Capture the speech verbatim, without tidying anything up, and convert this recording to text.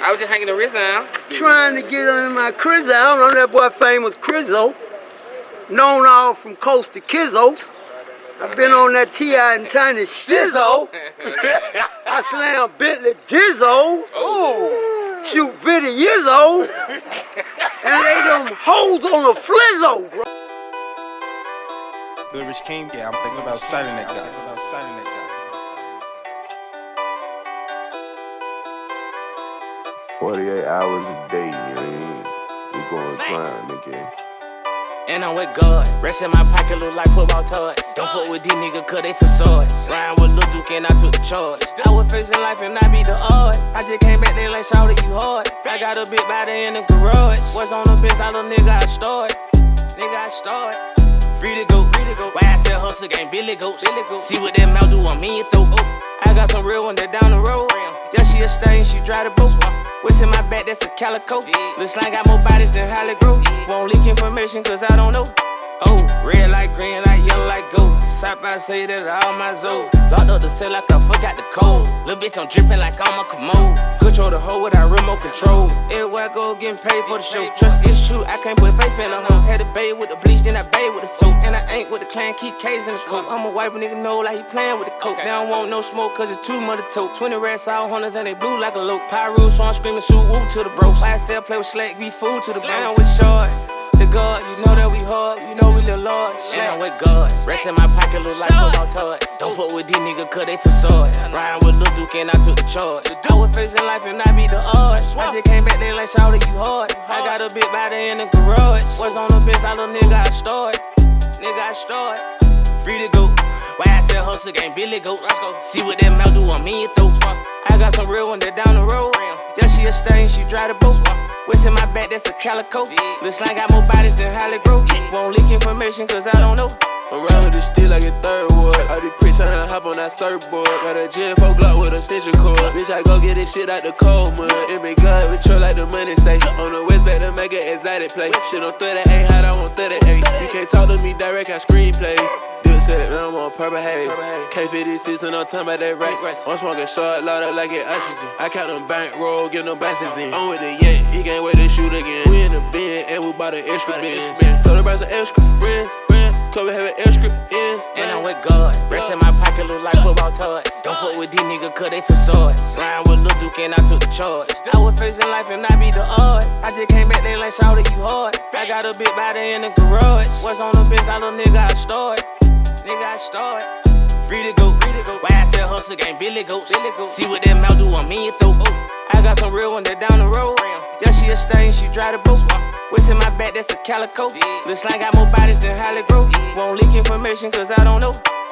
I was just hanging the wrist down. Trying to get under my Crizzo. I don't know that boy famous Crizzo. Known all from Coast to Kizzos. I've been on that T I and Tiny Shizzo. I slam Bentley Dizzo. Oh. Shoot Viddy Yizzo. And lay them hoes on a flizzo, bro. The Rich King, yeah, I'm thinking about signing that guy. About signing that guy. forty-eight hours a day, you know what I mean? We going grind, nigga. And I'm with God. Rest in my pocket look like football toys. Don't fuck with these niggas cause they facades. Ryan with Lil Duke and I took the charge. I was facing life and I be the odd. I just came back there like shawty you hard. I got a big body in the garage. What's on the bitch, that little nigga I start. Nigga I start. Free to go, free to go. Why I said hustle game, Billy Goats. Billy Goats. See what that mouth do on me and throw. Oh. I got some real one that down the road. Yeah, she a stain, she drive the boat. What's in my back, that's a calico. Lil' Slang got more bodies than Holly Grove. Won't leak information cause I don't know. Oh, red like green, like yellow, like gold. Side by say that all my zone. Locked up the cell like I forgot the code. Lil' bitch, I'm drippin' like I'm a commode. Control the hoe without remote control. Everywhere I go, getting paid for the show. Trust is true, I can't put faith in a hoe. Had to bathe with the bleach, then I bathe with the soap. And I ain't with the clan, keep K's in the coat. I'ma wipe a nigga know like he playin' with the coke. They don't want no smoke cause it's too mother tote. twenty rats, all hunters, and they blue like a lope. Pyro, so I'm screaming, shoot, woo to the bros. I sell, play with slack, be fool to the bro. with short. The God, you know that we hard, you know we live large. Yeah, I'm with God. Rest in my pocket look like football toys. Don't fuck with these niggas cause they facade. Ryan with Lil Duke and I took the charge. I was facing life and I be the odd. I just came back there like shawty you hard. I got a big body in the garage. What's on the bitch, that little nigga I start. Nigga I start. Free to go. Why I said hustle game, Billy Goats. See what that mouth do on me and throw. I got some real one that down the road. Yeah, she a stain, she drive the boat. What's in my back, that's a calico. Lil' Slang got more bodies than Holly Grove. Won't leak information cause I don't know. Around with the steel like a third ward. All these pricks tryna hop on that surfboard. Got a Gen four Glock with a extension cord. Bitch, I go get this shit out the cold mud. It been good with you like the money say. On the west back to make an exotic play. Shit on thirty-eight, hot, I want thirty-eight. You can't talk to me direct, I screenplays. Said, man, I'm on purple haze. K fifty-six and I'm talking about that race. I'm smoking short, loaded like it oxygen. I count them bankroll, get them bastards in. I'm with the yank, he can't wait to shoot again. We in the bin, and we bought an extra bin. Told her about some extra friends, friend. Could we have an extra ends? And I'm with God. Rest in my pocket look like football toys. Don't fuck with these niggas cause they facades. Ryan with Lil Duke and I took the charge. I was facing life and I be the odd. I just came back there like shawty you hard. I got a big body in the garage. What's on the bitch, that little nigga I start. Nigga, I start. Free to go, free to go. Why I said hustle game, Billy Goats. Billy Goats. See what that mouth do on me and throw. Oh. I got some real one that down the road. Yeah, she a stain, she drive the boat. What's in my back, that's a calico. Lil' Slang got more bodies than Holly Grove. Won't leak information cause I don't know.